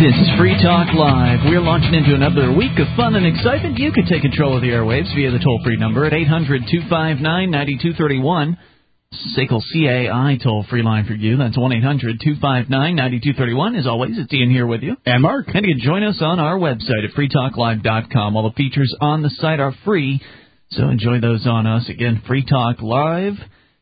This is Free Talk Live. We're launching into another week of fun and excitement. You can take control of the airwaves via the toll-free number at 800-259-9231. SACL CAI toll-free line for you. That's 1-800-259-9231. As always, it's Ian here with you. And Mark. And you can join us on our website at freetalklive.com. All the features on the site are free, so enjoy those on us. Again, freetalklive.com.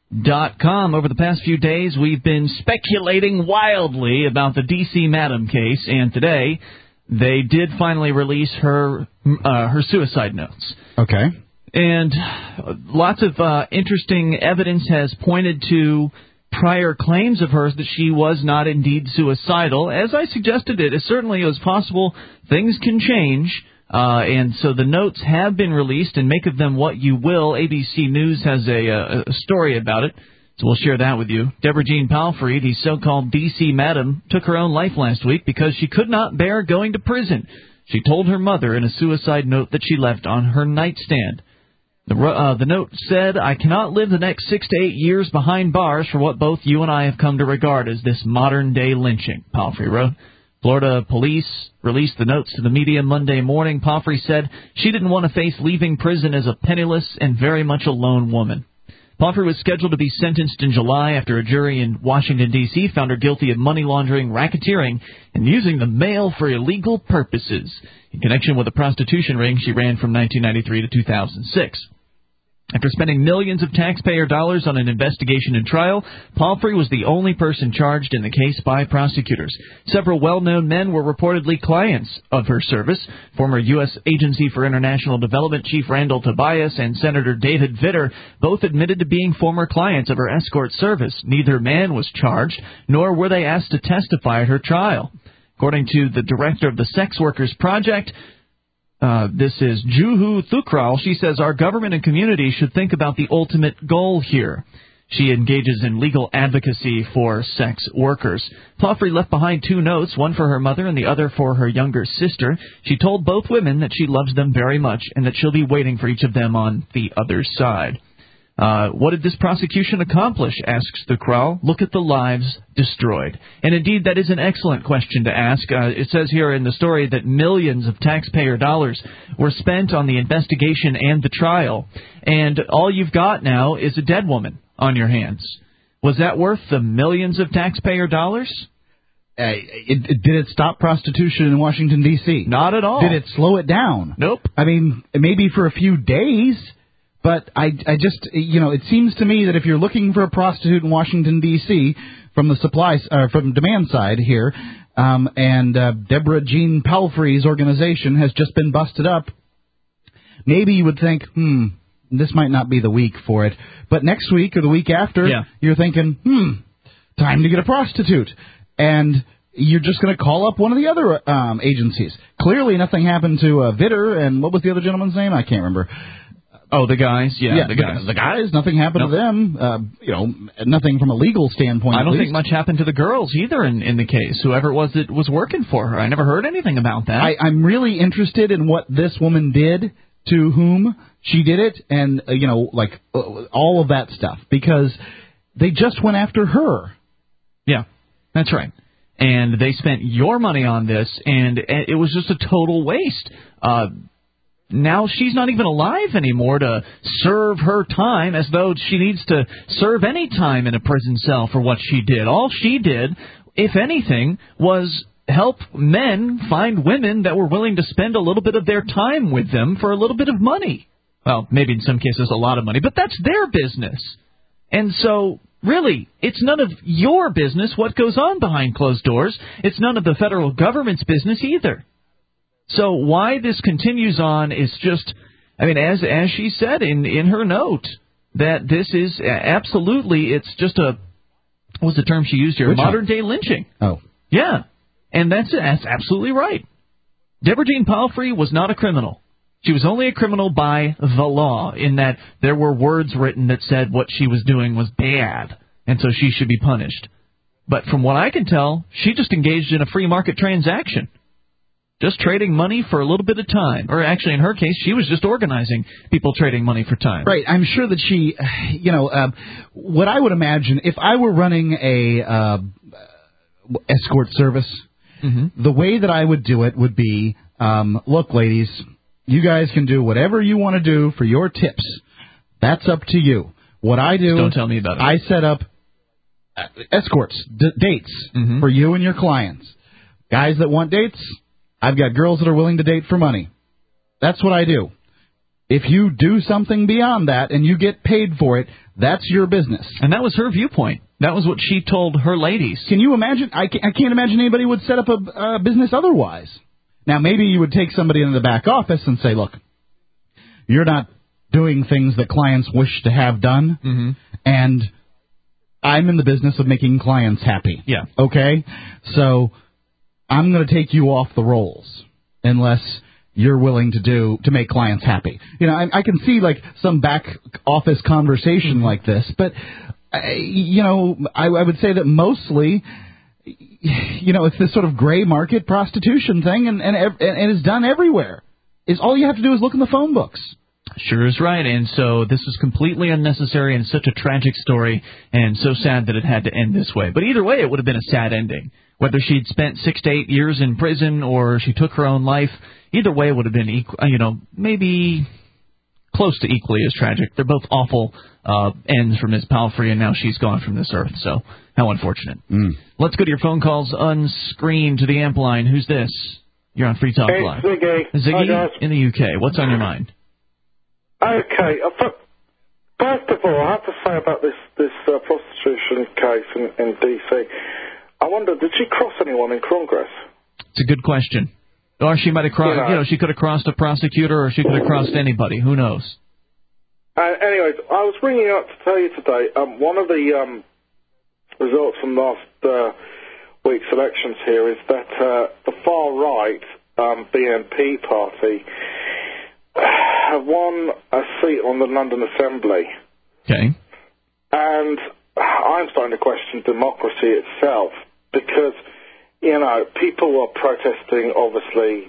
Over the past few days, we've been speculating wildly about the D.C. Madam case, and today they did finally release her suicide notes. Okay. And lots of interesting evidence has pointed to prior claims of hers that she was not indeed suicidal. As I suggested, it certainly is possible things can change. And so the notes have been released, and make of them what you will. ABC News has a story about it, so we'll share that with you. Deborah Jean Palfrey, the so-called D.C. Madam, took her own life last week because she could not bear going to prison. She told her mother in a suicide note that she left on her nightstand. The note said, "I cannot live the next 6 to 8 years behind bars for what both you and I have come to regard as this modern-day lynching," Palfrey wrote. Florida police released the notes to the media Monday morning. Palfrey said she didn't want to face leaving prison as a penniless and very much alone woman. Palfrey was scheduled to be sentenced in July after a jury in Washington, D.C. found her guilty of money laundering, racketeering, and using the mail for illegal purposes in connection with a prostitution ring she ran from 1993 to 2006. After spending millions of taxpayer dollars on an investigation and trial, Palfrey was the only person charged in the case by prosecutors. Several well-known men were reportedly clients of her service. Former U.S. Agency for International Development Chief Randall Tobias and Senator David Vitter both admitted to being former clients of her escort service. Neither man was charged, nor were they asked to testify at her trial. According to the director of the Sex Workers Project, this is Juhu Thukral. She says our government and community should think about the ultimate goal here. She engages in legal advocacy for sex workers. Palfrey left behind 2 notes, one for her mother and the other for her younger sister. She told both women that she loves them very much and that she'll be waiting for each of them on the other side. What did this prosecution accomplish, asks the Crow. Look at the lives destroyed. And indeed, that is an excellent question to ask. It says here in the story that millions of taxpayer dollars were spent on the investigation and the trial, and all you've got now is a dead woman on your hands. Was that worth the millions of taxpayer dollars? Did it stop prostitution in Washington, D.C.? Not at all. Did it slow it down? Nope. I mean, maybe for a few days. But I just, it seems to me that if you're looking for a prostitute in Washington, D.C., from the from demand side here, and Deborah Jean Palfrey's organization has just been busted up, maybe you would think, this might not be the week for it. But next week or the week after, you're thinking, time to get a prostitute. And you're just going to call up one of the other agencies. Clearly nothing happened to Vitter, and what was the other gentleman's name? I can't remember. Oh, the guys? Yeah, the guys. The guys, nothing happened to them. Nothing from a legal standpoint. I don't think much happened to the girls either in the case, whoever it was that was working for her. I never heard anything about that. I'm really interested in what this woman did, to whom she did it, and, all of that stuff, because they just went after her. Yeah, that's right. And they spent your money on this, and it was just a total waste. Now she's not even alive anymore to serve her time, as though she needs to serve any time in a prison cell for what she did. All she did, if anything, was help men find women that were willing to spend a little bit of their time with them for a little bit of money. Well, maybe in some cases a lot of money, but that's their business. And so, really, it's none of your business what goes on behind closed doors. It's none of the federal government's business either. So why this continues on is just, as she said in her note, that this is absolutely, it's just what was the term she used here? Modern-day lynching. Oh. Yeah, and that's absolutely right. Deborah Jean Palfrey was not a criminal. She was only a criminal by the law, in that there were words written that said what she was doing was bad, and so she should be punished. But from what I can tell, she just engaged in a free market transaction. Just trading money for a little bit of time. Or actually, in her case, she was just organizing people trading money for time. Right. I'm sure that she, what I would imagine, if I were running a escort service, The way that I would do it would be, look, ladies, you guys can do whatever you want to do for your tips. That's up to you. What I do, don't tell me about it. I set up escorts, dates for you and your clients. Guys that want dates, I've got girls that are willing to date for money. That's what I do. If you do something beyond that and you get paid for it, that's your business. And that was her viewpoint. That was what she told her ladies. Can you imagine? I can't imagine anybody would set up a business otherwise. Now, maybe you would take somebody in the back office and say, look, you're not doing things that clients wish to have done, and I'm in the business of making clients happy. Yeah. Okay? So I'm going to take you off the rolls unless you're willing to make clients happy. You know, I can see, like, some back office conversation like this, but, you know, I would say that mostly, you know, it's this sort of gray market prostitution thing, and it's done everywhere. All you have to do is look in the phone books. Sure is right, and so this was completely unnecessary and such a tragic story, and so sad that it had to end this way. But either way, it would have been a sad ending. Whether she'd spent 6 to 8 years in prison or she took her own life, either way it would have been, maybe close to equally as tragic. They're both awful ends for Ms. Palfrey, and now she's gone from this earth, so how unfortunate. Let's go to your phone calls unscreened to the amp line. Who's this? You're on Free Talk Live. Ziggy. Ziggy Hi, guys. in the UK. What's on your mind? Okay. First of all, I have to say about this prostitution case in D.C., I wonder, did she cross anyone in Congress? It's a good question. Or she might have crossed, she could have crossed a prosecutor, or she could have crossed anybody. Who knows? Anyways, I was ringing up to tell you today, one of the results from last week's elections here is that the far-right BNP party have won a seat on the London Assembly. Okay. And I'm starting to question democracy itself because, you know, people are protesting, obviously,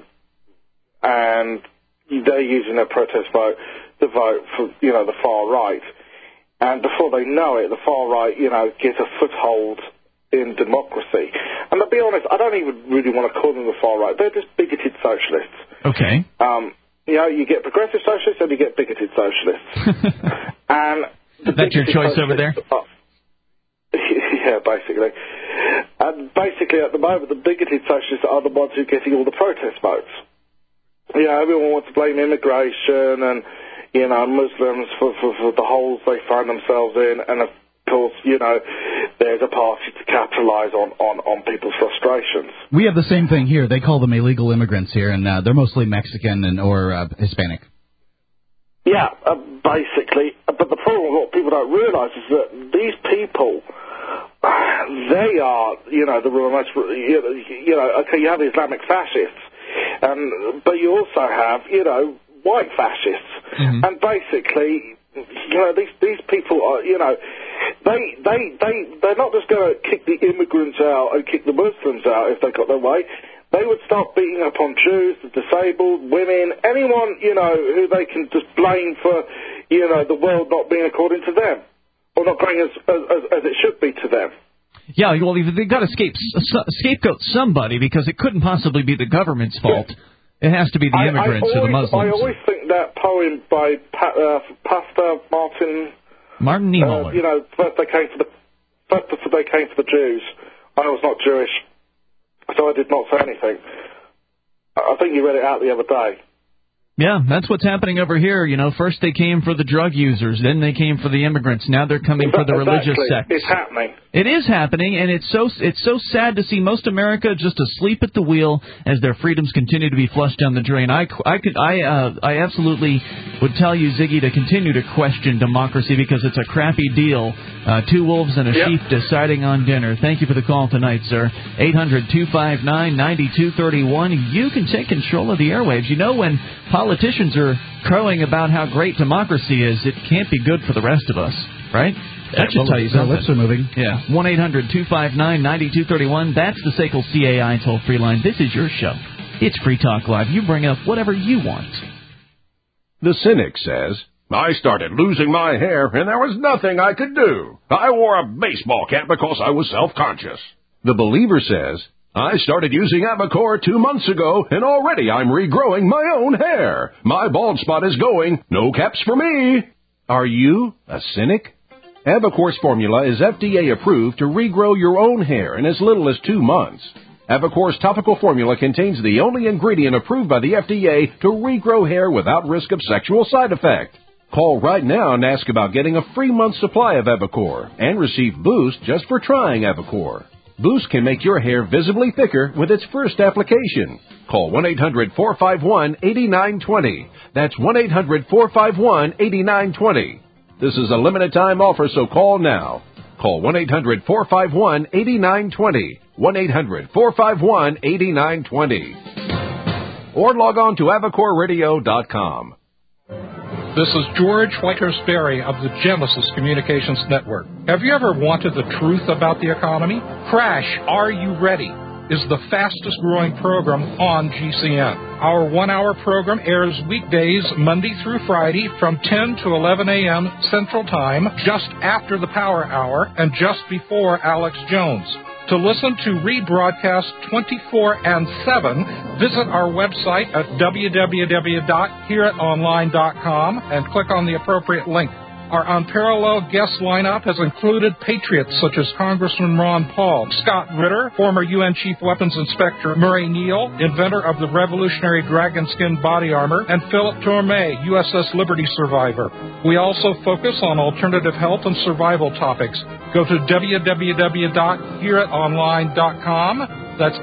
and they're using their protest vote to vote for, you know, the far right. And before they know it, the far right, you know, get a foothold in democracy. And to be honest, I don't even really want to call them the far right. They're just bigoted socialists. Okay. You know, you get progressive socialists and you get bigoted socialists. And that's your choice over there? Yeah, basically. And basically, at the moment, the bigoted socialists are the ones who are getting all the protest votes. You know, everyone wants to blame immigration and, you know, Muslims for the holes they find themselves in. And, of course, you know, there's a party to capitalise on people's frustrations. We have the same thing here. They call them illegal immigrants here, and they're mostly Mexican or Hispanic. Yeah, basically. But the problem, what people don't realise is that these people, they are, you know, the most, you know, okay, you have Islamic fascists, but you also have, you know, white fascists. And basically, you know, these people are, you know, they're not just going to kick the immigrants out and kick the Muslims out if they got their way. They would start beating up on Jews, the disabled, women, anyone, you know, who they can just blame for, you know, the world not being according to them, or not going as it should be to them. Yeah, well, they've got to scapegoat somebody, because it couldn't possibly be the government's fault. It has to be the immigrants or the Muslims. I always think that poem by Pastor Martin Niemöller. You know, first they came for the Jews. I was not Jewish, so I did not say anything. I think you read it out the other day. Yeah, that's what's happening over here. You know, first they came for the drug users, then they came for the immigrants. Now they're coming for the religious sects. It's happening. It is happening, and it's so sad to see most America just asleep at the wheel as their freedoms continue to be flushed down the drain. I absolutely would tell you, Ziggy, to continue to question democracy, because it's a crappy deal. Two wolves and a sheep deciding on dinner. Thank you for the call tonight, sir. 800-259-9231. You can take control of the airwaves. You know, when politicians are crowing about how great democracy is, it can't be good for the rest of us, right? That should tell you something. Their lips are moving. Yeah. 1-800-259-9231. That's the SACL CAI toll-free line. This is your show. It's Free Talk Live. You bring up whatever you want. The cynic says, I started losing my hair, and there was nothing I could do. I wore a baseball cap because I was self-conscious. The believer says, I started using Avocor 2 months ago, and already I'm regrowing my own hair. My bald spot is going. No caps for me. Are you a cynic? Avocor's formula is FDA approved to regrow your own hair in as little as 2 months. Avocor's topical formula contains the only ingredient approved by the FDA to regrow hair without risk of sexual side effect. Call right now and ask about getting a free month supply of Avocor and receive Boost just for trying Avocor. Boost can make your hair visibly thicker with its first application. Call 1-800-451-8920. That's 1-800-451-8920. This is a limited time offer, so call now. Call 1-800-451-8920. 1-800-451-8920. Or log on to AvocorRadio.com. This is George Whitehurst-Berry of the Genesis Communications Network. Have you ever wanted the truth about the economy? Crash, Are You Ready? Is the fastest growing program on GCN. Our 1-hour program airs weekdays Monday through Friday from 10 to 11 a.m. Central Time, just after the Power Hour and just before Alex Jones. To listen to rebroadcast 24/7, visit our website at www.hearitonline.com and click on the appropriate link. Our unparalleled guest lineup has included patriots such as Congressman Ron Paul, Scott Ritter, former UN Chief Weapons Inspector Murray Neal, inventor of the revolutionary dragon skin body armor, and Philip Tormé, USS Liberty survivor. We also focus on alternative health and survival topics. Go to www.hearitonline.com. That's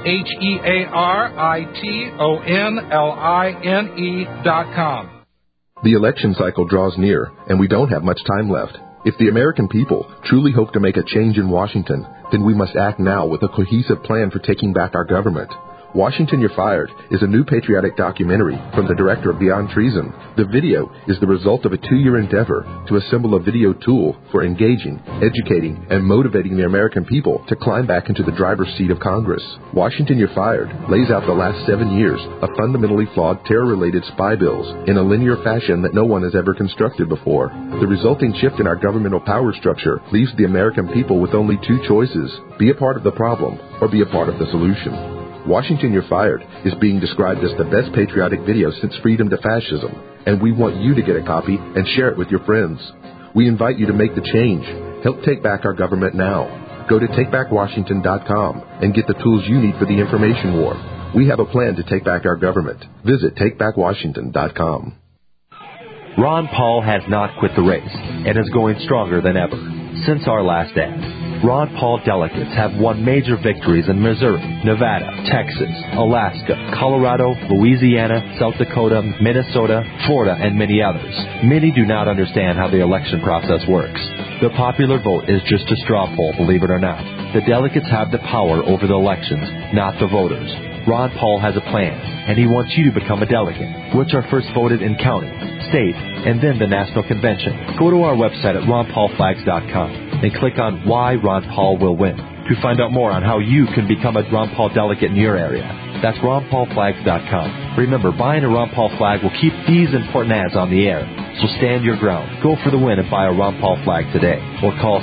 HEARITONLINE.com. The election cycle draws near, and we don't have much time left. If the American people truly hope to make a change in Washington, then we must act now with a cohesive plan for taking back our government. Washington, You're Fired is a new patriotic documentary from the director of Beyond Treason. The video is the result of a 2-year endeavor to assemble a video tool for engaging, educating, and motivating the American people to climb back into the driver's seat of Congress. Washington, You're Fired lays out the last 7 years of fundamentally flawed terror-related spy bills in a linear fashion that no one has ever constructed before. The resulting shift in our governmental power structure leaves the American people with only 2 choices: be a part of the problem or be a part of the solution. Washington, You're Fired is being described as the best patriotic video since Freedom to Fascism, and we want you to get a copy and share it with your friends. We invite you to make the change. Help take back our government now. Go to TakeBackWashington.com and get the tools you need for the information war. We have a plan to take back our government. Visit TakeBackWashington.com. Ron Paul has not quit the race and is going stronger than ever. Since our last ad, Ron Paul delegates have won major victories in Missouri, Nevada, Texas, Alaska, Colorado, Louisiana, South Dakota, Minnesota, Florida, and many others. Many do not understand how the election process works. The popular vote is just a straw poll, believe it or not. The delegates have the power over the elections, not the voters. Ron Paul has a plan, and he wants you to become a delegate, which are first voted in county, state, and then the national convention. Go to our website at ronpaulflags.com and click on Why Ron Paul Will Win to find out more on how you can become a Ron Paul delegate in your area. That's ronpaulflags.com. Remember, buying a Ron Paul flag will keep these important ads on the air. So stand your ground. Go for the win and buy a Ron Paul flag today. Or call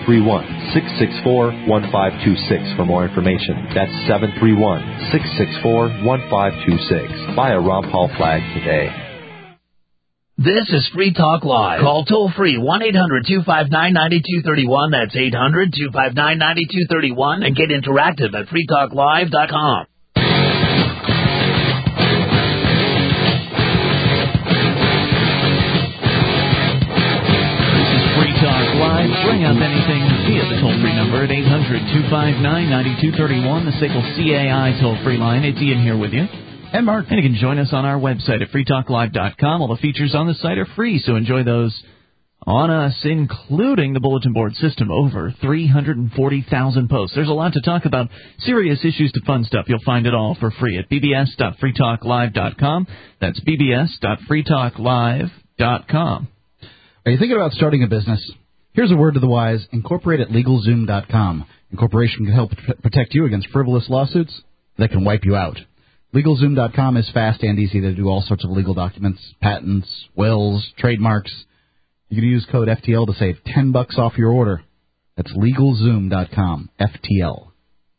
731-664-1526 for more information. That's 731-664-1526. Buy a Ron Paul flag today. This is Free Talk Live. Call toll-free 1-800-259-9231. That's 800-259-9231. And get interactive at freetalklive.com. This is Free Talk Live. Bring up anything via the toll-free number at 800-259-9231, the SACL CAI toll-free line. It's Ian here with you. And Mark. And you can join us on our website at freetalklive.com. All the features on the site are free, so enjoy those on us, including the bulletin board system. Over 340,000 posts. There's a lot to talk about. Serious issues to fun stuff. You'll find it all for free at bbs.freetalklive.com. That's bbs.freetalklive.com. Are you thinking about starting a business? Here's a word to the wise. Incorporate at LegalZoom.com. Incorporation can help protect you against frivolous lawsuits that can wipe you out. LegalZoom.com is fast and easy to do all sorts of legal documents, patents, wills, trademarks. You can use code FTL to save $10 off your order. That's LegalZoom.com, FTL.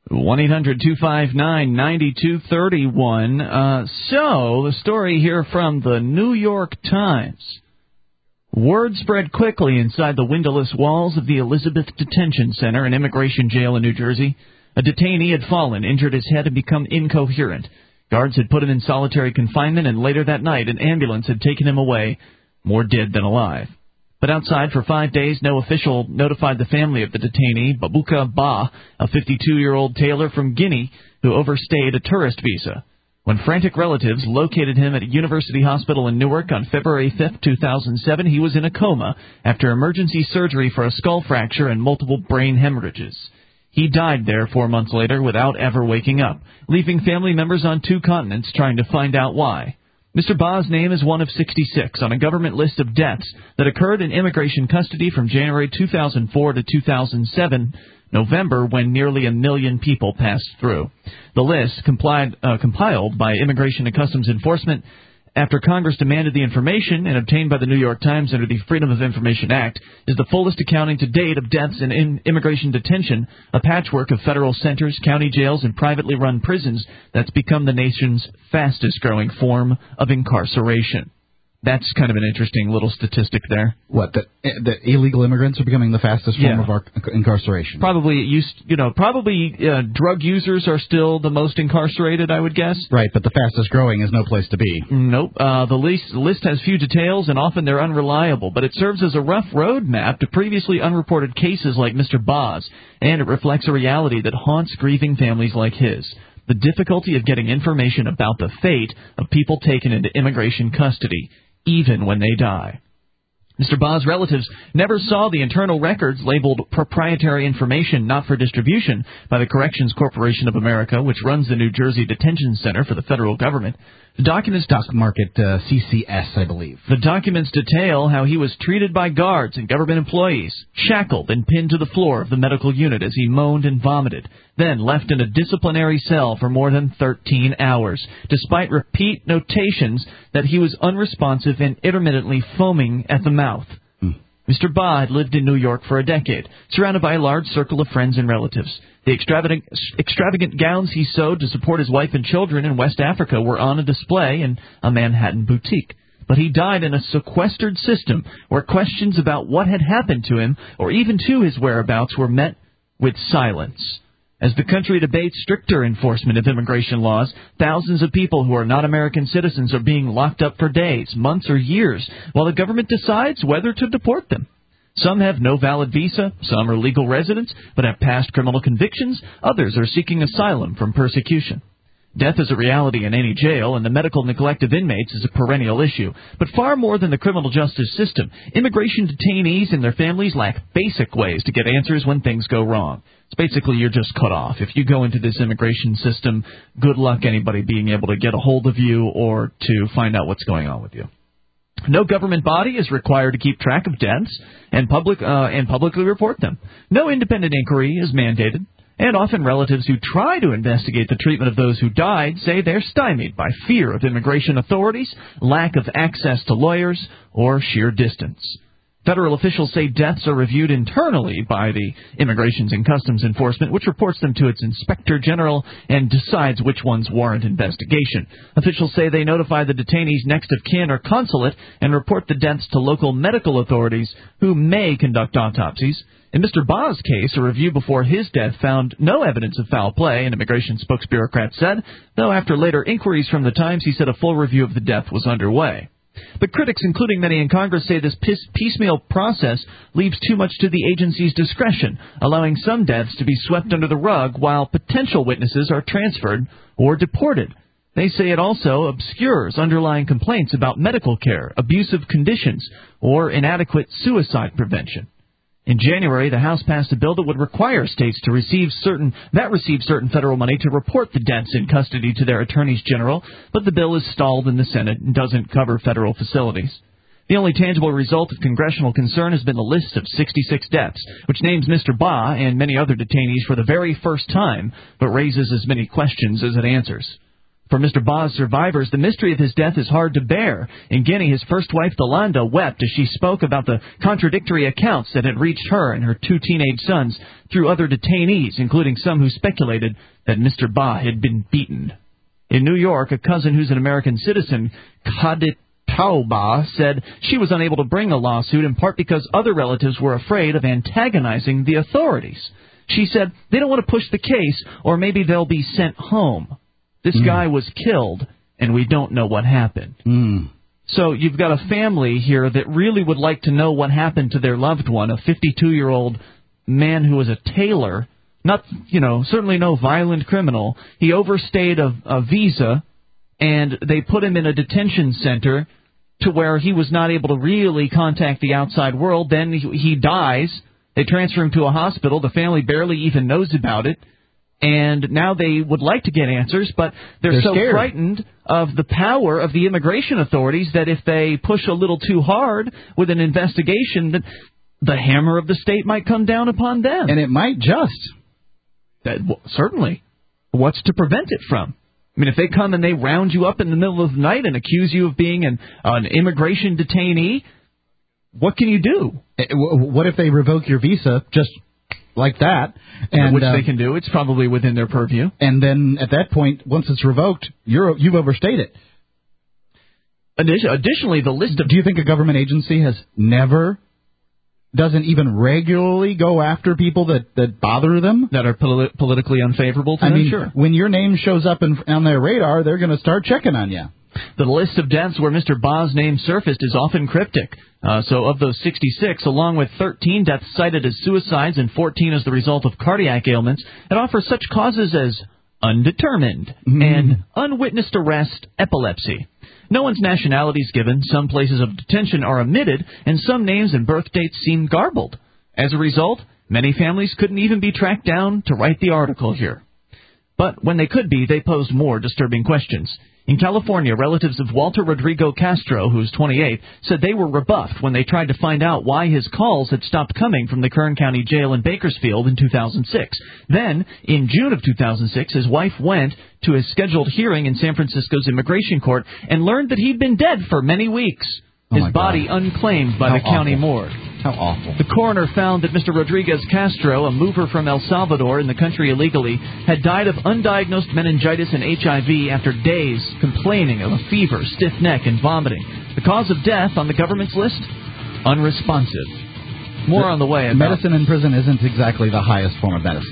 1-800-259-9231. So, the story here from the New York Times. Word spread quickly inside the windowless walls of the Elizabeth Detention Center, an immigration jail in New Jersey. A detainee had fallen, injured his head, and become incoherent. Guards had put him in solitary confinement, and later that night, an ambulance had taken him away, more dead than alive. But outside for 5 days, no official notified the family of the detainee, Babuka Ba, a 52-year-old tailor from Guinea who overstayed a tourist visa. When frantic relatives located him at a university hospital in Newark on February 5, 2007, he was in a coma after emergency surgery for a skull fracture and multiple brain hemorrhages. He died there 4 months later without ever waking up, leaving family members on 2 continents trying to find out why. Mr. Ba's name is one of 66 on a government list of deaths that occurred in immigration custody from January 2004 to 2007, November, when nearly 1 million people passed through. The list, compiled by Immigration and Customs Enforcement after Congress demanded the information and obtained by the New York Times under the Freedom of Information Act, is the fullest accounting to date of deaths in immigration detention, a patchwork of federal centers, county jails, and privately run prisons that's become the nation's fastest-growing form of incarceration. That's kind of an interesting little statistic there. What, that illegal immigrants are becoming the fastest form of incarceration? Probably drug users are still the most incarcerated, I would guess. Right, but the fastest growing is no place to be. Nope. The list has few details, and often they're unreliable, but it serves as a rough road map to previously unreported cases like Mr. Ba's, and it reflects a reality that haunts grieving families like his. The difficulty of getting information about the fate of people taken into immigration custody, even when they die. Mr. Ba's relatives never saw the internal records labeled proprietary information not for distribution by the Corrections Corporation of America, which runs the New Jersey Detention Center for the federal government. The documents stock market CCS, I believe. The documents detail how he was treated by guards and government employees, shackled and pinned to the floor of the medical unit as he moaned and vomited, then left in a disciplinary cell for more than 13 hours, despite repeat notations that he was unresponsive and intermittently foaming at the mouth. Mr. Ba had lived in New York for a decade, surrounded by a large circle of friends and relatives. The extravagant gowns he sewed to support his wife and children in West Africa were on a display in a Manhattan boutique. But he died in a sequestered system where questions about what had happened to him, or even to his whereabouts, were met with silence. As the country debates stricter enforcement of immigration laws, thousands of people who are not American citizens are being locked up for days, months, or years, while the government decides whether to deport them. Some have no valid visa, some are legal residents, but have past criminal convictions, others are seeking asylum from persecution. Death is a reality in any jail, and the medical neglect of inmates is a perennial issue. But far more than the criminal justice system, immigration detainees and their families lack basic ways to get answers when things go wrong. It's basically you're just cut off. If you go into this immigration system, good luck anybody being able to get a hold of you or to find out what's going on with you. No government body is required to keep track of deaths and publicly report them. No independent inquiry is mandated. And often relatives who try to investigate the treatment of those who died say they're stymied by fear of immigration authorities, lack of access to lawyers, or sheer distance. Federal officials say deaths are reviewed internally by the Immigration and Customs Enforcement, which reports them to its Inspector General and decides which ones warrant investigation. Officials say they notify the detainee's next of kin or consulate and report the deaths to local medical authorities who may conduct autopsies. In Mr. Ba's case, a review before his death found no evidence of foul play, an immigration spokesbureaucrat said, though after later inquiries from the Times, he said a full review of the death was underway. But critics, including many in Congress, say this piecemeal process leaves too much to the agency's discretion, allowing some deaths to be swept under the rug while potential witnesses are transferred or deported. They say it also obscures underlying complaints about medical care, abusive conditions, or inadequate suicide prevention. In January, the House passed a bill that would require states to receive certain federal money to report the deaths in custody to their attorneys general, but the bill is stalled in the Senate and doesn't cover federal facilities. The only tangible result of congressional concern has been the list of 66 deaths, which names Mr. Ba and many other detainees for the very first time, but raises as many questions as it answers. For Mr. Ba's survivors, the mystery of his death is hard to bear. In Guinea, his first wife, Delanda, wept as she spoke about the contradictory accounts that had reached her and her 2 teenage sons through other detainees, including some who speculated that Mr. Ba had been beaten. In New York, a cousin who's an American citizen, Kadit Tauba, said she was unable to bring a lawsuit in part because other relatives were afraid of antagonizing the authorities. She said they don't want to push the case, or maybe they'll be sent home. This guy was killed, and we don't know what happened. So you've got a family here that really would like to know what happened to their loved one, a 52-year-old man who was a tailor, not, certainly no violent criminal. He overstayed a visa, and they put him in a detention center to where he was not able to really contact the outside world. Then he dies. They transfer him to a hospital. The family barely even knows about it. And now they would like to get answers, but they're so scared. Frightened of the power of the immigration authorities that if they push a little too hard with an investigation, that the hammer of the state might come down upon them. And it might just. Certainly. What's to prevent it from? I mean, if they come and they round you up in the middle of the night and accuse you of being an immigration detainee, what can you do? What if they revoke your visa just like that? And which they can do. It's probably within their purview. And then at that point, once it's revoked, you've overstayed it. Additionally, the list of... Do you think a government agency doesn't even regularly go after people that bother them? That are politically unfavorable to them? Sure. When your name shows up on their radar, they're going to start checking on you. The list of deaths where Mr. Ba's name surfaced is often cryptic. So of those 66, along with 13 deaths cited as suicides and 14 as the result of cardiac ailments, it offers such causes as undetermined and unwitnessed arrest, epilepsy. No one's nationality is given, some places of detention are omitted, and some names and birth dates seem garbled. As a result, many families couldn't even be tracked down to write the article here. But when they could be, they posed more disturbing questions. In California, relatives of Walter Rodrigo Castro, who's 28, said they were rebuffed when they tried to find out why his calls had stopped coming from the Kern County Jail in Bakersfield in 2006. Then, in June of 2006, his wife went to his scheduled hearing in San Francisco's immigration court and learned that he'd been dead for many weeks. His body unclaimed by the county morgue. How awful. The coroner found that Mr. Rodriguez Castro, a mover from El Salvador in the country illegally, had died of undiagnosed meningitis and HIV after days complaining of a fever, stiff neck, and vomiting. The cause of death on the government's list? Unresponsive. More on the way. Medicine in prison isn't exactly the highest form of medicine.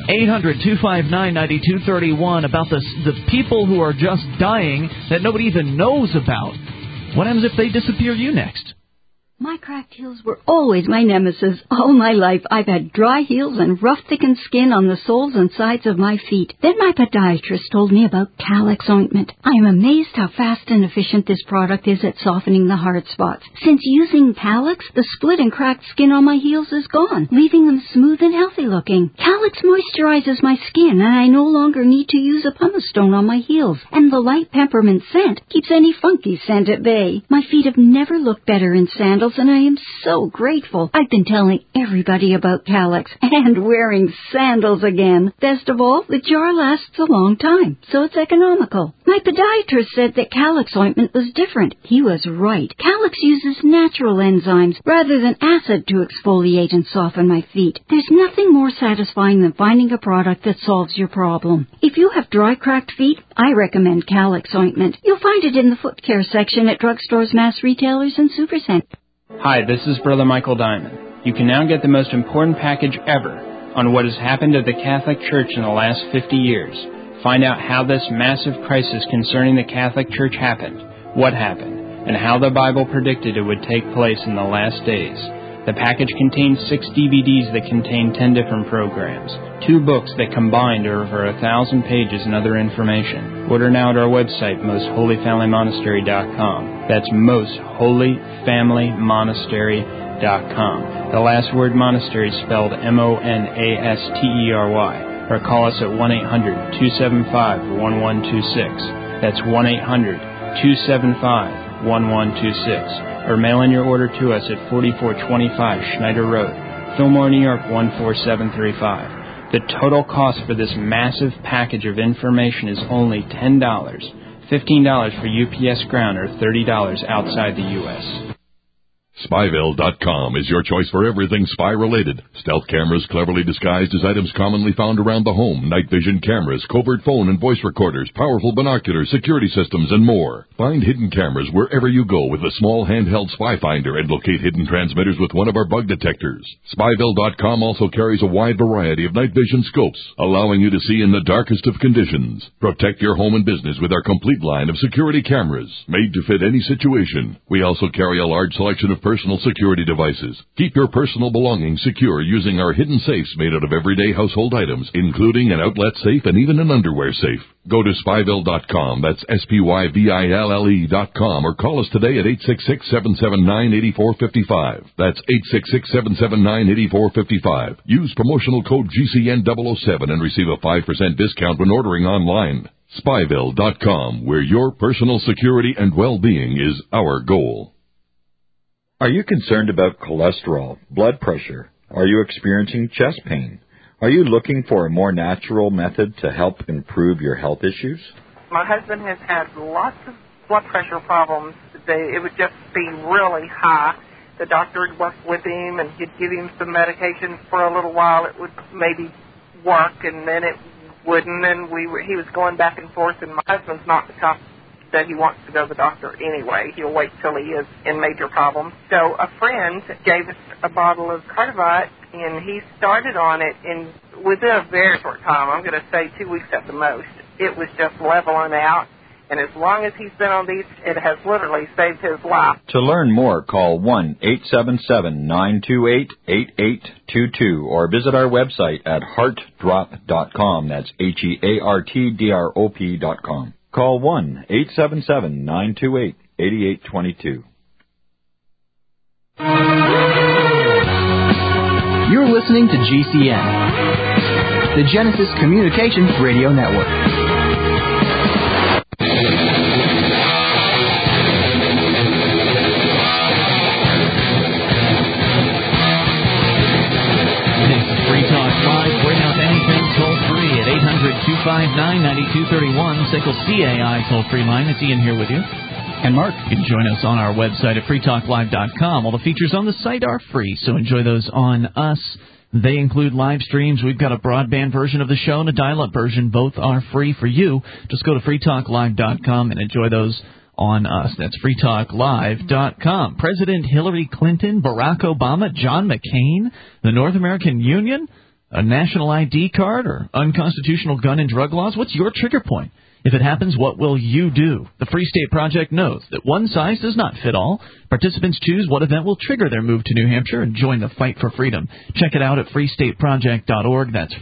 800-259-9231 about the people who are just dying that nobody even knows about. What happens if they disappear you next? My cracked heels were always my nemesis. All my life I've had dry heels and rough thickened skin on the soles and sides of my feet. Then my podiatrist told me about Calyx ointment. I am amazed how fast and efficient this product is at softening the hard spots. Since using Calyx, the split and cracked skin on my heels is gone, leaving them smooth and healthy looking. Calyx moisturizes my skin, and I no longer need to use a pumice stone on my heels. And the light peppermint scent keeps any funky scent at bay. My feet have never looked better in sandals, and I am so grateful. I've been telling everybody about Calyx and wearing sandals again. Best of all, the jar lasts a long time, so it's economical. My podiatrist said that Calyx ointment was different. He was right. Calyx uses natural enzymes rather than acid to exfoliate and soften my feet. There's nothing more satisfying than finding a product that solves your problem. If you have dry, cracked feet, I recommend Calyx ointment. You'll find it in the foot care section at drugstores, mass retailers, and supercenters. Hi, this is Brother Michael Diamond. You can now get the most important package ever on what has happened to the Catholic Church in the last 50 years. Find out how this massive crisis concerning the Catholic Church happened, what happened, and how the Bible predicted it would take place in the last days. The package contains 6 DVDs that contain 10 different programs, 2 books that combined are over 1,000 pages and other information. Order now at our website, mostholyfamilymonastery.com. That's mostholyfamilymonastery.com. The last word monastery is spelled MONASTERY. Or call us at 1-800-275-1126. That's 1-800-275-1126. Or mail in your order to us at 4425 Schneider Road, Fillmore, New York 14735. The total cost for this massive package of information is only $10. $15 for UPS Ground, or $30 outside the U.S. Spyville.com is your choice for everything spy-related. Stealth cameras cleverly disguised as items commonly found around the home, night vision cameras, covert phone and voice recorders, powerful binoculars, security systems, and more. Find hidden cameras wherever you go with a small handheld spy finder and locate hidden transmitters with one of our bug detectors. Spyville.com also carries a wide variety of night vision scopes, allowing you to see in the darkest of conditions. Protect your home and business with our complete line of security cameras, made to fit any situation. We also carry a large selection of personal security devices. Keep your personal belongings secure using our hidden safes made out of everyday household items, including an outlet safe and even an underwear safe. Go to Spyville.com, that's SPYVILLE.com, or call us today at 866-779-8455. That's 866-779-8455. Use promotional code GCN007 and receive a 5% discount when ordering online. Spyville.com, where your personal security and well-being is our goal. Are you concerned about cholesterol, blood pressure? Are you experiencing chest pain? Are you looking for a more natural method to help improve your health issues? My husband has had lots of blood pressure problems. It would just be really high. The doctor would work with him, and he'd give him some medication for a little while. It would maybe work, and then it wouldn't, and he was going back and forth, and my husband's not the type that he wants to go to the doctor anyway. He'll wait till he is in major problems. So a friend gave us a bottle of Cardivite, and he started on it, and within a very short time, I'm going to say 2 weeks at the most, it was just leveling out. And as long as he's been on these, it has literally saved his life. To learn more, call 1-877-928-8822 or visit our website at heartdrop.com. That's HEARTDROP.com. Call 1-877-928-8822. You're listening to GCN, the Genesis Communications Radio Network. at 800-259-9231, SICKLE CAI toll-free line. It's Ian here with you. And Mark. You can join us on our website at freetalklive.com. All the features on the site are free, so enjoy those on us. They include live streams. We've got a broadband version of the show and a dial-up version. Both are free for you. Just go to freetalklive.com and enjoy those on us. That's freetalklive.com. President Hillary Clinton, Barack Obama, John McCain, the North American Union, a national ID card, or unconstitutional gun and drug laws? What's your trigger point? If it happens, what will you do? The Free State Project knows that one size does not fit all. Participants choose what event will trigger their move to New Hampshire and join the fight for freedom. Check it out at freestateproject.org. That's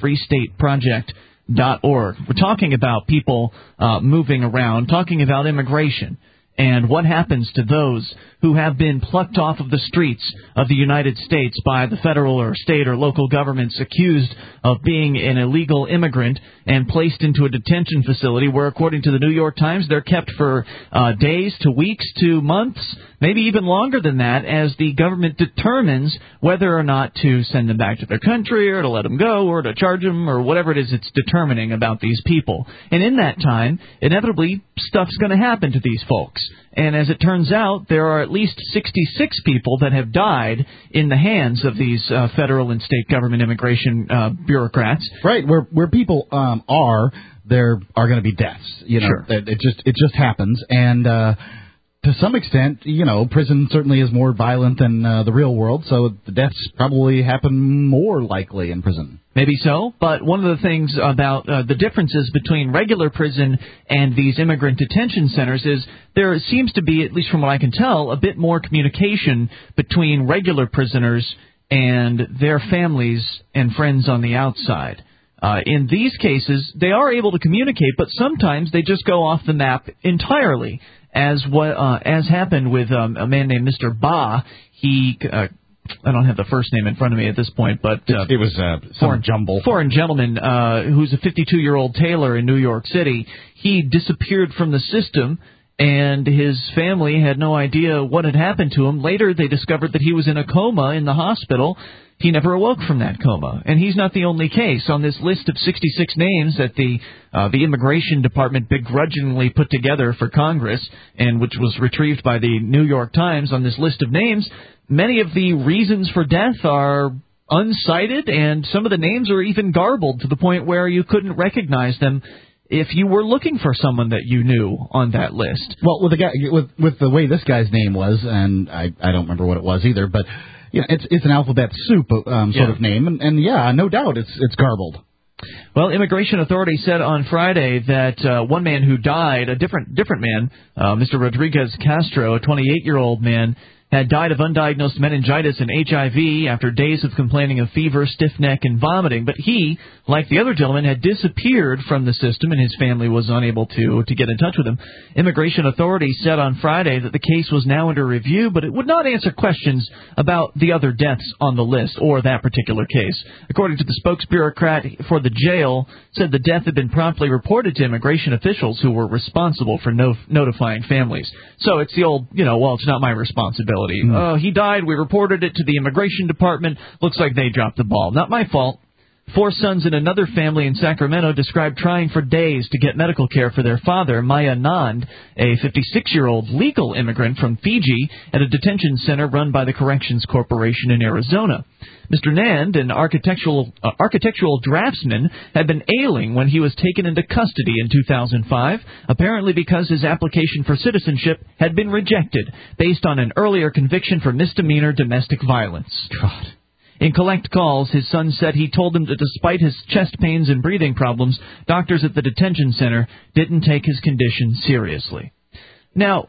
freestateproject.org. We're talking about people moving around, talking about immigration, and what happens to those who have been plucked off of the streets of the United States by the federal or state or local governments accused of being an illegal immigrant and placed into a detention facility where, according to the New York Times, they're kept for days to weeks to months, maybe even longer than that, as the government determines whether or not to send them back to their country or to let them go or to charge them or whatever it is it's determining about these people. And in that time, inevitably, stuff's going to happen to these folks. And as it turns out, there are at least 66 people that have died in the hands of these federal and state government immigration bureaucrats. Right, where people are, there are going to be deaths. You know, sure. It just happens, and to some extent, you know, prison certainly is more violent than the real world, so the deaths probably happen more likely in prison. Maybe so, but one of the things about the differences between regular prison and these immigrant detention centers is there seems to be, at least from what I can tell, a bit more communication between regular prisoners and their families and friends on the outside. In these cases, they are able to communicate, but sometimes they just go off the map entirely, as happened with a man named Mr. Ba. He I don't have the first name in front of me at this point, but it was some foreign gentleman who's a 52-year-old tailor in New York City. He disappeared from the system and his family had no idea what had happened to him. Later, they discovered that he was in a coma in the hospital. He never awoke from that coma. And he's not the only case. On this list of 66 names that the Immigration Department begrudgingly put together for Congress, and which was retrieved by the New York Times, on this list of names, many of the reasons for death are uncited, and some of the names are even garbled to the point where you couldn't recognize them if you were looking for someone that you knew on that list. Well, with the guy, with the way this guy's name was, and I don't remember what it was either, but it's an alphabet soup sort of name, and no doubt it's garbled. Well, immigration authorities said on Friday that one man who died, a different man, Mr. Rodriguez Castro, a 28-year-old man, had died of undiagnosed meningitis and HIV after days of complaining of fever, stiff neck, and vomiting. But he, like the other gentleman, had disappeared from the system, and his family was unable to get in touch with him. Immigration authorities said on Friday that the case was now under review, but it would not answer questions about the other deaths on the list or that particular case. According to the spokesbureaucrat for the jail, said the death had been promptly reported to immigration officials who were responsible for notifying families. So it's the old, well, it's not my responsibility. Oh, he died. We reported it to the Immigration Department. Looks like they dropped the ball. Not my fault. 4 sons in another family in Sacramento described trying for days to get medical care for their father, Maya Nand, a 56-year-old legal immigrant from Fiji, at a detention center run by the Corrections Corporation in Arizona. Mr. Nand, an architectural draftsman, had been ailing when he was taken into custody in 2005, apparently because his application for citizenship had been rejected based on an earlier conviction for misdemeanor domestic violence. God. In collect calls, his son said he told them that despite his chest pains and breathing problems, doctors at the detention center didn't take his condition seriously. Now,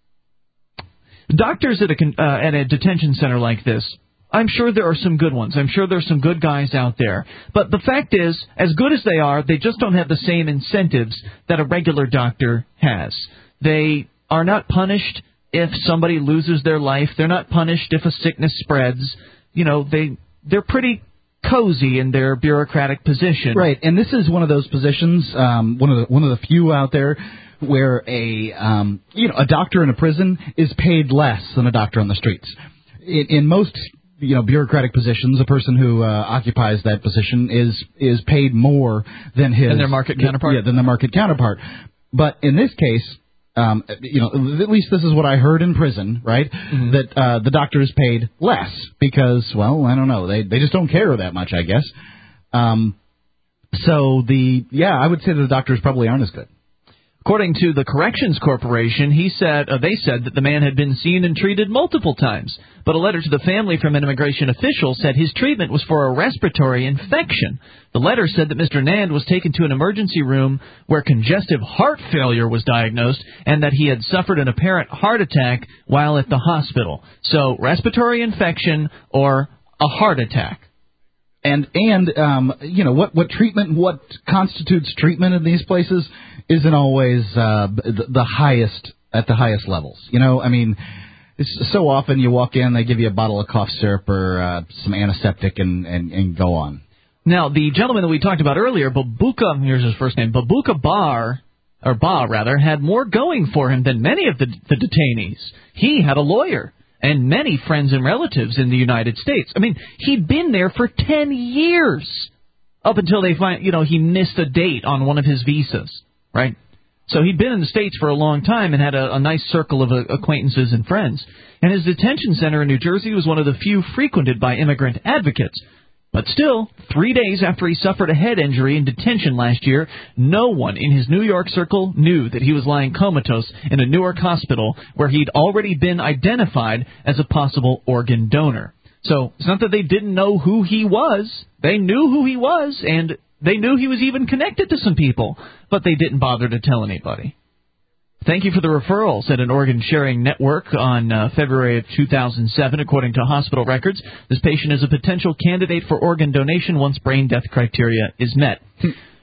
doctors at a detention center like this, I'm sure there are some good ones. I'm sure there's some good guys out there. But the fact is, as good as they are, they just don't have the same incentives that a regular doctor has. They are not punished if somebody loses their life. They're not punished if a sickness spreads. They're pretty cozy in their bureaucratic position. Right, and this is one of those positions, one of the few out there where a doctor in a prison is paid less than a doctor on the streets. In most bureaucratic positions, a person who occupies that position is paid more than their market counterpart. Yeah, than the market counterpart. But in this case, at least this is what I heard in prison, right? Mm-hmm. That the doctor is paid less because, well, I don't know, they just don't care that much, I guess. I would say that the doctors probably aren't as good. According to the Corrections Corporation, they said that the man had been seen and treated multiple times. But a letter to the family from an immigration official said his treatment was for a respiratory infection. The letter said that Mr. Nand was taken to an emergency room where congestive heart failure was diagnosed and that he had suffered an apparent heart attack while at the hospital. So, respiratory infection or a heart attack. And what treatment, what constitutes treatment in these places isn't always the highest at the highest levels. It's so often you walk in, they give you a bottle of cough syrup or some antiseptic and go on. Now, the gentleman that we talked about earlier, Babuka, here's his first name, Babuka Ba, had more going for him than many of the detainees. He had a lawyer and many friends and relatives in the United States. I mean, he'd been there for 10 years up until they he missed a date on one of his visas, right? So he'd been in the States for a long time and had a nice circle of acquaintances and friends. And his detention center in New Jersey was one of the few frequented by immigrant advocates. But still, 3 days after he suffered a head injury in detention last year, no one in his New York circle knew that he was lying comatose in a Newark hospital where he'd already been identified as a possible organ donor. So it's not that they didn't know who he was. They knew who he was, and they knew he was even connected to some people, but they didn't bother to tell anybody. Thank you for the referral, said an organ sharing network on February of 2007, according to hospital records. This patient is a potential candidate for organ donation once brain death criteria is met.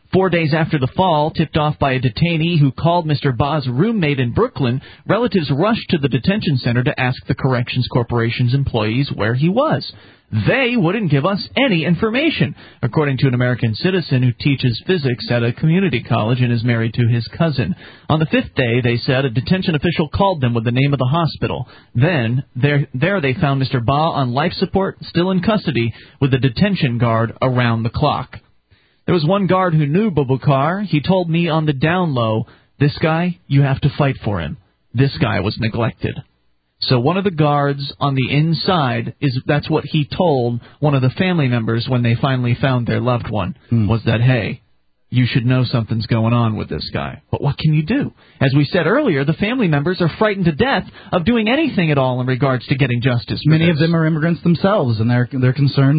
4 days after the fall, tipped off by a detainee who called Mr. Ba's roommate in Brooklyn, relatives rushed to the detention center to ask the Corrections Corporation's employees where he was. They wouldn't give us any information, according to an American citizen who teaches physics at a community college and is married to his cousin. On the 5th day, they said, a detention official called them with the name of the hospital. Then, there they found Mr. Ba on life support, still in custody, with a detention guard around the clock. There was one guard who knew Boubacar. He told me on the down low, this guy, you have to fight for him. This guy was neglected. So one of the guards on the inside, that's what he told one of the family members when they finally found their loved one, was that, hey, you should know something's going on with this guy. But what can you do? As we said earlier, the family members are frightened to death of doing anything at all in regards to getting justice. Many of them are immigrants themselves, and they're concerned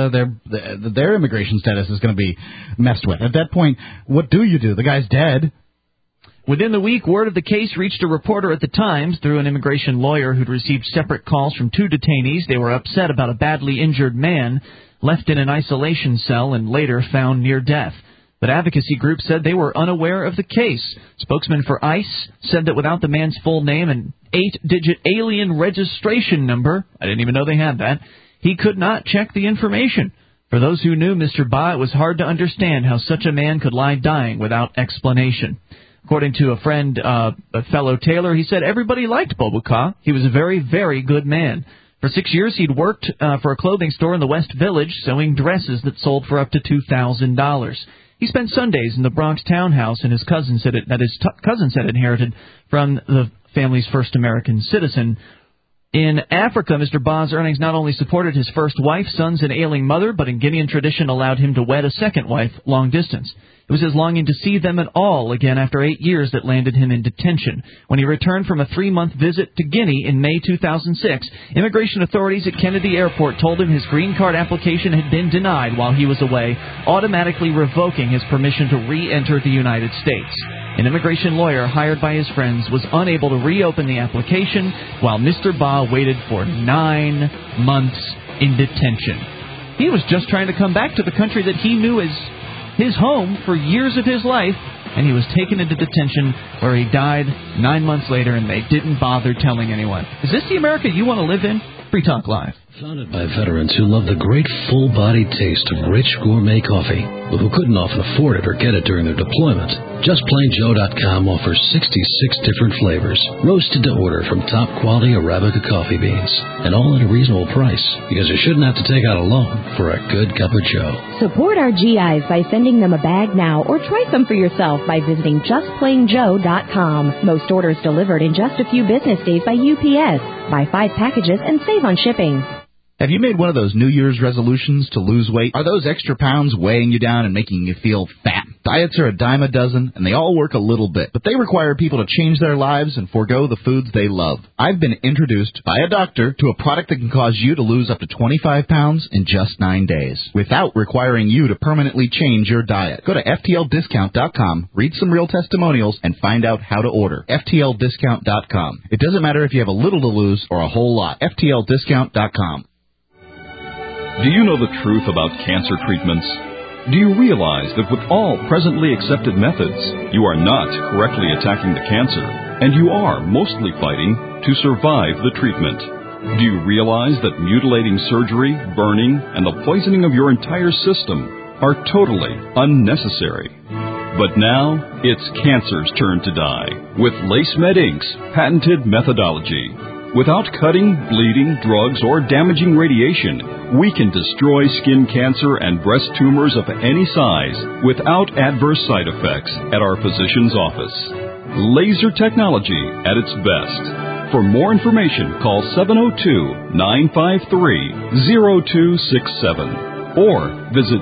that their immigration status is going to be messed with. At that point, what do you do? The guy's dead. Within the week, word of the case reached a reporter at the Times through an immigration lawyer who'd received separate calls from 2 detainees. They were upset about a badly injured man left in an isolation cell and later found near death. But advocacy groups said they were unaware of the case. Spokesman for ICE said that without the man's full name and 8-digit alien registration number, I didn't even know they had that, he could not check the information. For those who knew Mr. Ba, it was hard to understand how such a man could lie dying without explanation. According to a friend, a fellow tailor, he said everybody liked Boubacar. He was a very, very good man. For 6 years, he'd worked for a clothing store in the West Village, sewing dresses that sold for up to $2,000. He spent Sundays in the Bronx townhouse, and his cousin said inherited from the family's first American citizen. In Africa, Mr. Ba's earnings not only supported his first wife, sons, and ailing mother, but in Guinean tradition allowed him to wed a second wife long distance. It was his longing to see them at all again after 8 years that landed him in detention. When he returned from a 3-month visit to Guinea in May 2006, immigration authorities at Kennedy Airport told him his green card application had been denied while he was away, automatically revoking his permission to re-enter the United States. An immigration lawyer hired by his friends was unable to reopen the application while Mr. Ba waited for 9 months in detention. He was just trying to come back to the country that he knew as his home for years of his life, and he was taken into detention where he died 9 months later, and they didn't bother telling anyone. Is this the America you want to live in? Free Talk Live. Founded by veterans who love the great full-bodied taste of rich gourmet coffee, but who couldn't often afford it or get it during their deployment, JustPlainJoe.com offers 66 different flavors, roasted to order from top-quality Arabica coffee beans, and all at a reasonable price, because you shouldn't have to take out a loan for a good cup of joe. Support our GIs by sending them a bag now, or try some for yourself by visiting JustPlainJoe.com. Most orders delivered in just a few business days by UPS. Buy 5 packages and save on shipping. Have you made one of those New Year's resolutions to lose weight? Are those extra pounds weighing you down and making you feel fat? Diets are a dime a dozen, and they all work a little bit, but they require people to change their lives and forego the foods they love. I've been introduced by a doctor to a product that can cause you to lose up to 25 pounds in just 9 days, without requiring you to permanently change your diet. Go to FTLDiscount.com, read some real testimonials, and find out how to order. FTLDiscount.com. It doesn't matter if you have a little to lose or a whole lot. FTLDiscount.com. Do you know the truth about cancer treatments? Do you realize that with all presently accepted methods, you are not correctly attacking the cancer, and you are mostly fighting to survive the treatment? Do you realize that mutilating surgery, burning, and the poisoning of your entire system are totally unnecessary? But now, it's cancer's turn to die with LaceMed Inc.'s patented methodology. Without cutting, bleeding, drugs, or damaging radiation, we can destroy skin cancer and breast tumors of any size without adverse side effects at our physician's office. Laser technology at its best. For more information, call 702-953-0267 or visit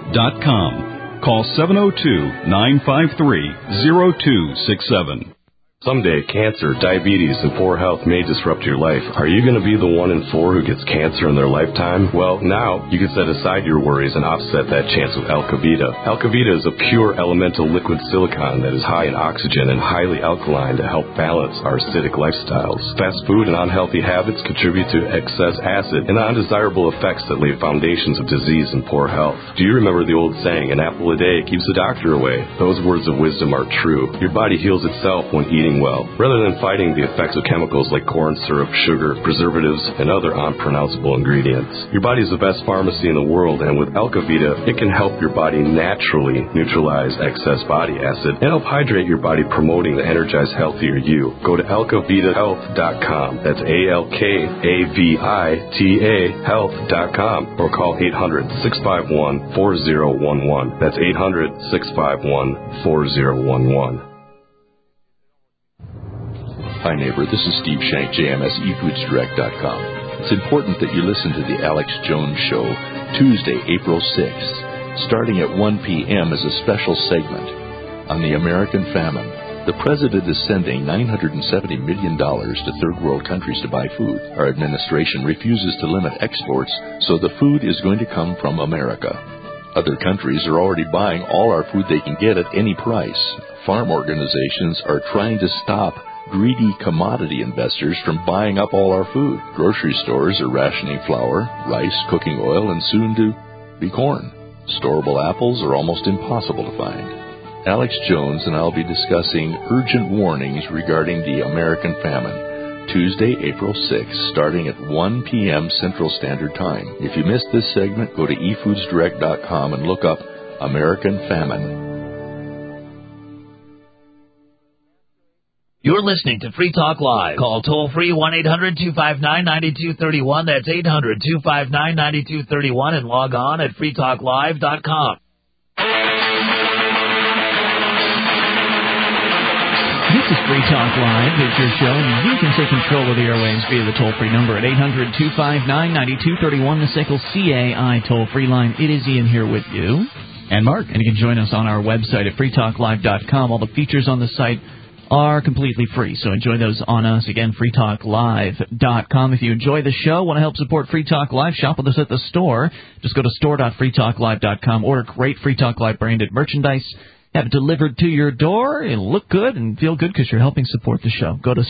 www.lasemedinc.com. Call 702-953-0267. Someday, cancer, diabetes, and poor health may disrupt your life. Are you going to be the 1 in 4 who gets cancer in their lifetime? Well, now you can set aside your worries and offset that chance with Alka-Vita. Alka-Vita is a pure elemental liquid silicone that is high in oxygen and highly alkaline to help balance our acidic lifestyles. Fast food and unhealthy habits contribute to excess acid and undesirable effects that lay foundations of disease and poor health. Do you remember the old saying, an apple a day keeps the doctor away? Those words of wisdom are true. Your body heals itself when eating well, rather than fighting the effects of chemicals like corn syrup, sugar, preservatives, and other unpronounceable ingredients. Your body is the best pharmacy in the world, and with Alka-Vita, it can help your body naturally neutralize excess body acid and help hydrate your body, promoting the energized, healthier you. Go to AlkaVitaHealth.com. That's ALKAVITA health.com, or call 800-651-4011. That's 800-651-4011. Hi, neighbor. This is Steve Shank, JMS, eFoodsDirect.com. It's important that you listen to the Alex Jones Show Tuesday, April 6th. Starting at 1 p.m. as a special segment on the American famine. The president is sending $970 million to third world countries to buy food. Our administration refuses to limit exports, so the food is going to come from America. Other countries are already buying all our food they can get at any price. Farm organizations are trying to stop greedy commodity investors from buying up all our food. Grocery stores are rationing flour, rice, cooking oil, and soon to be corn. Storable apples are almost impossible to find. Alex Jones and I'll be discussing urgent warnings regarding the American famine. Tuesday, April 6th, starting at 1 p.m. Central Standard Time. If you missed this segment, go to eFoodsDirect.com and look up American Famine. You're listening to Free Talk Live. Call toll-free 1-800-259-9231. That's 800-259-9231. And log on at freetalklive.com. This is Free Talk Live. It's your show, and you can take control of the airwaves via the toll-free number at 800-259-9231, the SICKLE CAI toll-free line. It is Ian here with you. And Mark. And you can join us on our website at freetalklive.com. All the features on the site are completely free, so enjoy those on us. Again, freetalklive.com. If you enjoy the show, want to help support Free Talk Live, shop with us at the store. Just go to store.freetalklive.com. Order great Free Talk Live branded merchandise. Have it delivered to your door. It'll look good and feel good because you're helping support the show. Go to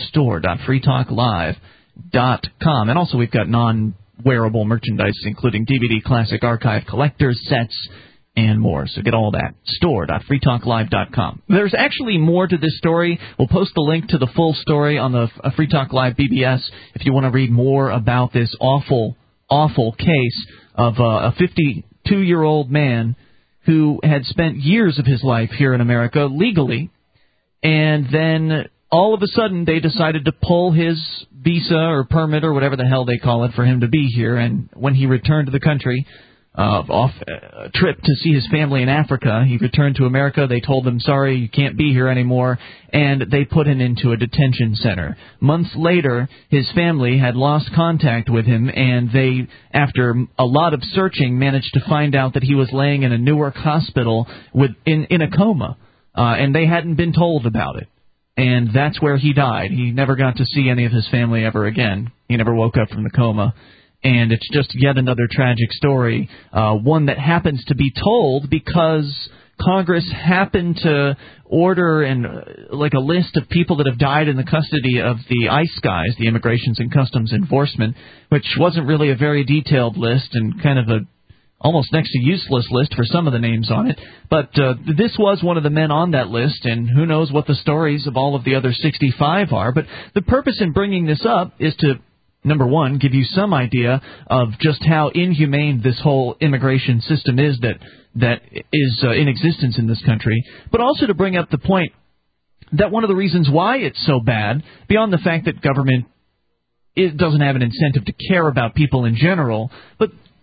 store.freetalklive.com. And also we've got non-wearable merchandise, including DVD Classic Archive collectors, sets, and more. So get all that. Store.freetalklive.com. There's actually more to this story. We'll post the link to the full story on the Free Talk Live BBS if you want to read more about this awful, awful case of a 52-year-old man who had spent years of his life here in America legally, and then all of a sudden they decided to pull his visa or permit or whatever the hell they call it for him to be here. And when he returned to the country, off a trip to see his family in Africa, he returned to America. They told him, sorry, you can't be here anymore, and they put him into a detention center. Months later, his family had lost contact with him, and they, after a lot of searching, managed to find out that he was laying in a Newark hospital in a coma, and they hadn't been told about it. And that's where he died. He never got to see any of his family ever again. He never woke up from the coma. And it's just yet another tragic story, one that happens to be told because Congress happened to order like a list of people that have died in the custody of the ICE guys, the Immigrations and Customs Enforcement, which wasn't really a very detailed list and kind of a almost next to useless list for some of the names on it. But this was one of the men on that list, and who knows what the stories of all of the other 65 are. But the purpose in bringing this up is to, number one, give you some idea of just how inhumane this whole immigration system is that is in existence in this country, but also to bring up the point that one of the reasons why it's so bad, beyond the fact that government doesn't have an incentive to care about people in general, but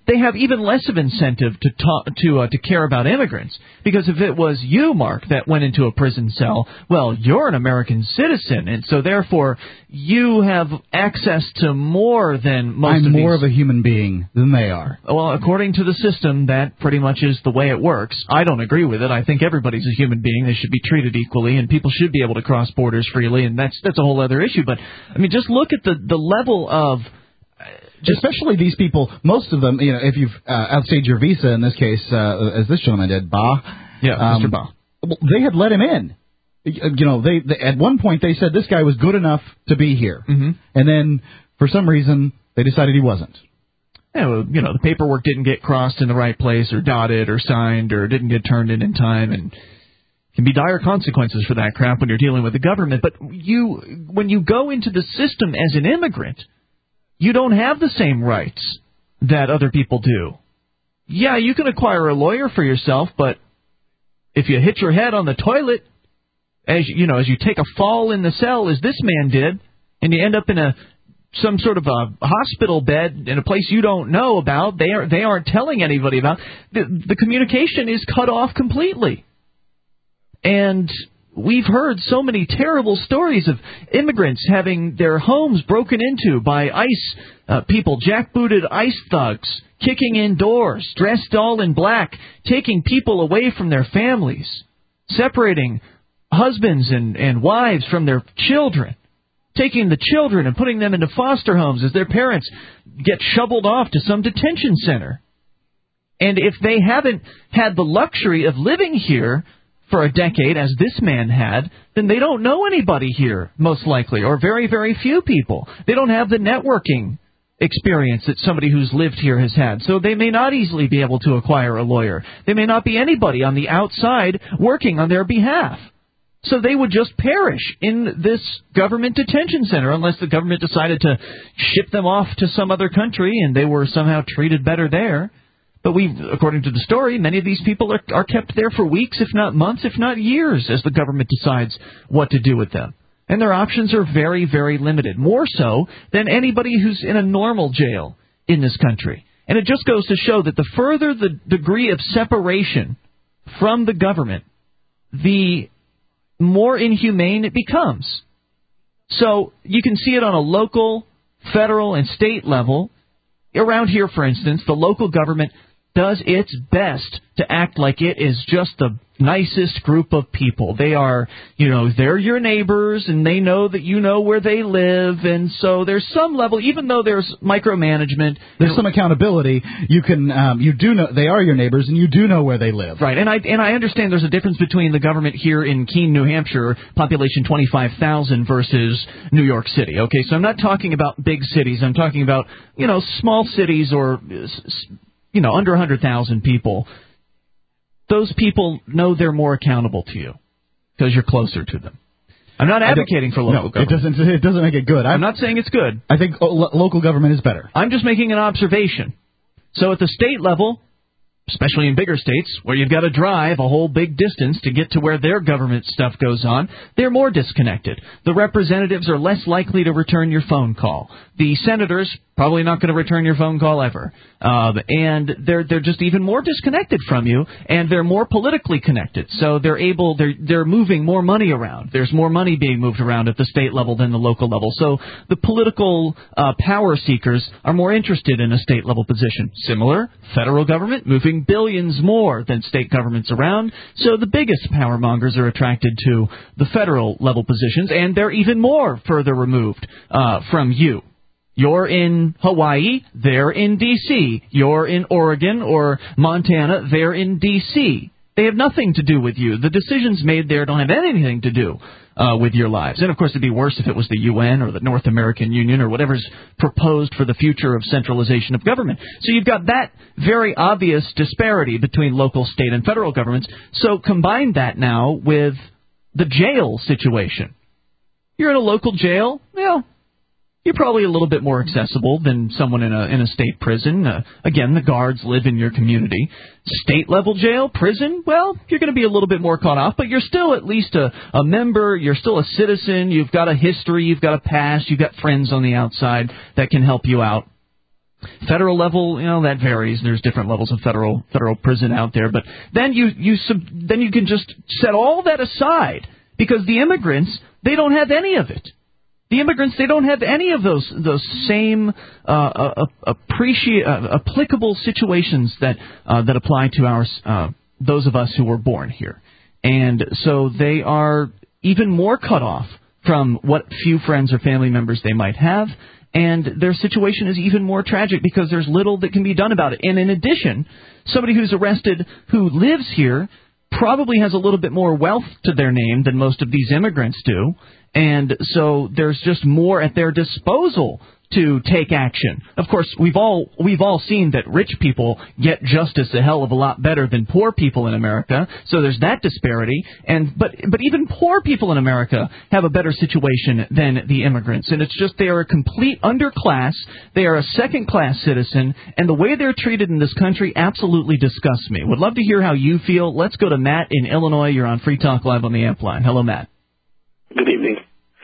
they have even less of incentive to care about immigrants. Because if it was you, Mark, that went into a prison cell, well, you're an American citizen, and so therefore you have access to more than most of these. I'm more of a human being than they are. Well, according to the system, that pretty much is the way it works. I don't agree with it. I think everybody's a human being. They should be treated equally, and people should be able to cross borders freely, and that's a whole other issue. But, I mean, just look at the level of... Especially these people, most of them, if you've outstayed your visa, in this case, as this gentleman did, Mr. Ba. They had let him in. They at one point they said this guy was good enough to be here, and then for some reason they decided he wasn't. Yeah, well, the paperwork didn't get crossed in the right place, or dotted, or signed, or didn't get turned in time, and can be dire consequences for that crap when you're dealing with the government. But when you go into the system as an immigrant, you don't have the same rights that other people do. Yeah, you can acquire a lawyer for yourself, but if you hit your head on the toilet, as you take a fall in the cell, as this man did, and you end up in some sort of a hospital bed in a place you don't know about, they aren't telling anybody about, the communication is cut off completely. And we've heard so many terrible stories of immigrants having their homes broken into by ICE people, jackbooted ICE thugs, kicking in doors, dressed all in black, taking people away from their families, separating husbands and wives from their children, taking the children and putting them into foster homes as their parents get shoveled off to some detention center. And if they haven't had the luxury of living here for a decade, as this man had, then they don't know anybody here, most likely, or very, very few people. They don't have the networking experience that somebody who's lived here has had, so they may not easily be able to acquire a lawyer. There may not be anybody on the outside working on their behalf. So they would just perish in this government detention center unless the government decided to ship them off to some other country and they were somehow treated better there. But according to the story, many of these people are kept there for weeks, if not months, if not years, as the government decides what to do with them. And their options are very, very limited, more so than anybody who's in a normal jail in this country. And it just goes to show that the further the degree of separation from the government, the more inhumane it becomes. So you can see it on a local, federal, and state level. Around here, for instance, the local government does its best to act like it is just the nicest group of people. They are, they're your neighbors, and they know that you know where they live, and so there's some level, even though there's micromanagement, there's some accountability. You can, you do know they are your neighbors, and you do know where they live. Right, and I understand there's a difference between the government here in Keene, New Hampshire, population 25,000 versus New York City. Okay, so I'm not talking about big cities. I'm talking about, small cities or, under 100,000 people. Those people know they're more accountable to you because you're closer to them. I'm not advocating for local government. It doesn't make it good. I'm not saying it's good. I think local government is better. I'm just making an observation. So at the state level, especially in bigger states where you've got to drive a whole big distance to get to where their government stuff goes on, they're more disconnected. The representatives are less likely to return your phone call. The senators probably not going to return your phone call ever. And they're just even more disconnected from you, and they're more politically connected. So they're moving more money around. There's more money being moved around at the state level than the local level. So the political power seekers are more interested in a state level position. Similar, federal government moving billions more than state governments around. So the biggest power mongers are attracted to the federal level positions, and they're even more further removed from you. You're in Hawaii, they're in D.C. You're in Oregon or Montana, they're in D.C. They have nothing to do with you. The decisions made there don't have anything to do with your lives. And, of course, it'd be worse if it was the UN or the North American Union or whatever's proposed for the future of centralization of government. So you've got that very obvious disparity between local, state, and federal governments. So combine that now with the jail situation. You're in a local jail, you're probably a little bit more accessible than someone in a state prison. Again, the guards live in your community. State-level jail, prison, well, you're going to be a little bit more caught off, but you're still at least a member. You're still a citizen. You've got a history. You've got a past. You've got friends on the outside that can help you out. Federal level, that varies. There's different levels of federal prison out there. But then you can just set all that aside, because the immigrants, they don't have any of it. The immigrants, they don't have any of those same applicable situations that apply to those of us who were born here. And so they are even more cut off from what few friends or family members they might have. And their situation is even more tragic because there's little that can be done about it. And in addition, somebody who's arrested who lives here probably has a little bit more wealth to their name than most of these immigrants do. And so there's just more at their disposal to take action. Of course, we've all seen that rich people get justice a hell of a lot better than poor people in America. So there's that disparity. But even poor people in America have a better situation than the immigrants. And it's just they are a complete underclass. They are a second-class citizen. And the way they're treated in this country absolutely disgusts me. Would love to hear how you feel. Let's go to Matt in Illinois. You're on Free Talk Live on the Amp line. Hello, Matt. Good evening.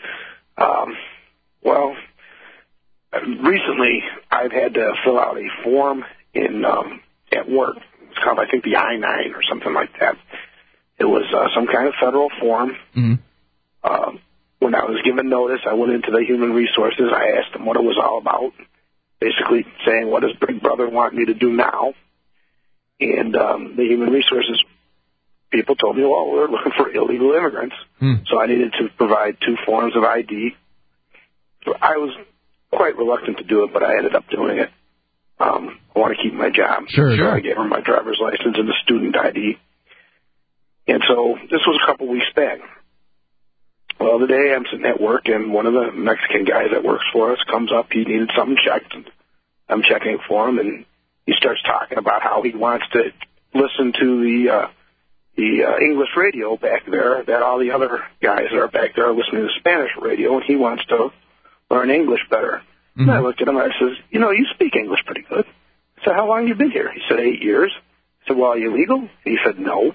Recently, I've had to fill out a form at work. It's called, I think, the I-9 or something like that. It was some kind of federal form. Mm-hmm. When I was given notice, I went into the Human Resources. I asked them what it was all about, basically saying, what does Big Brother want me to do now? And the Human Resources people told me, well, we're looking for illegal immigrants. So I needed to provide 2 forms of ID. So I was quite reluctant to do it, but I ended up doing it. I want to keep my job. Sure. I gave her my driver's license and the student ID. And so this was a couple weeks back. Well, the day I'm sitting at work, and one of the Mexican guys that works for us comes up. He needed something checked, and I'm checking it for him, and he starts talking about how he wants to listen to the English radio back there, that all the other guys that are back there are listening to Spanish radio, and he wants to learn English better. And I looked at him and I says, you speak English pretty good. I said, how long have you been here? He said, 8 years. I said, well, are you legal? He said, no.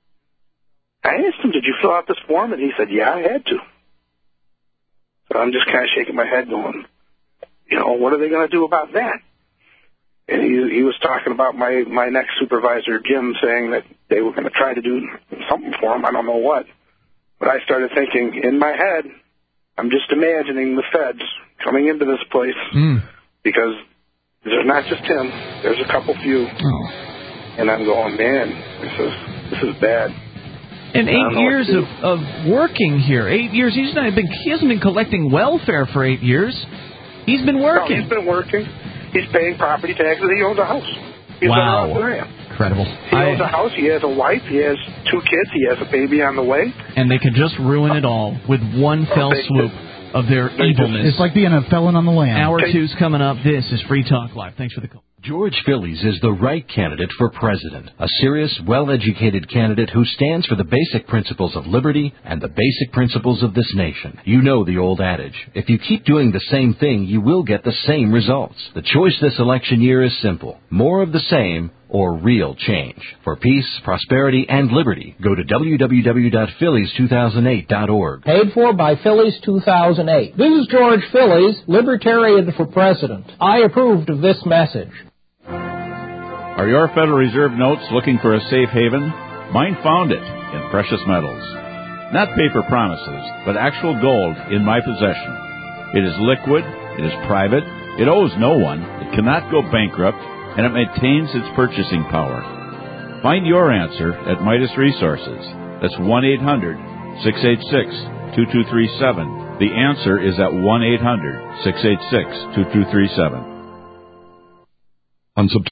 I asked him, did you fill out this form? And he said, yeah, I had to. So I'm just kind of shaking my head going, what are they going to do about that? And he was talking about my next supervisor, Jim, saying that they were going to try to do something for him. I don't know what. But I started thinking in my head, I'm just imagining the feds coming into this place because there's not just him. There's a couple few. Oh. And I'm going, man, this is bad. And 8 years of working here. 8 years. He hasn't been collecting welfare for 8 years. He's been working. No, he's been working. He's paying property taxes. He owns a house. He's wow. better off than I am. Incredible. He owns a house. He has a wife. He has 2 kids. He has a baby on the way. And they can just ruin it all with one fell swoop of their evilness. It's like being a felon on the land. Hour 2's coming up. This is Free Talk Live. Thanks for the call. George Phillies is the right candidate for president. A serious, well-educated candidate who stands for the basic principles of liberty and the basic principles of this nation. You know the old adage. If you keep doing the same thing, you will get the same results. The choice this election year is simple. More of the same or real change. For peace, prosperity, and liberty, go to www.phillies2008.org. Paid for by Phillies 2008. This is George Phillies, Libertarian for President. I approved of this message. Are your Federal Reserve notes looking for a safe haven? Mine found it in precious metals. Not paper promises, but actual gold in my possession. It is liquid, it is private, it owes no one, it cannot go bankrupt, and it maintains its purchasing power. Find your answer at Midas Resources. That's 1-800-686-2237. The answer is at 1-800-686-2237. On September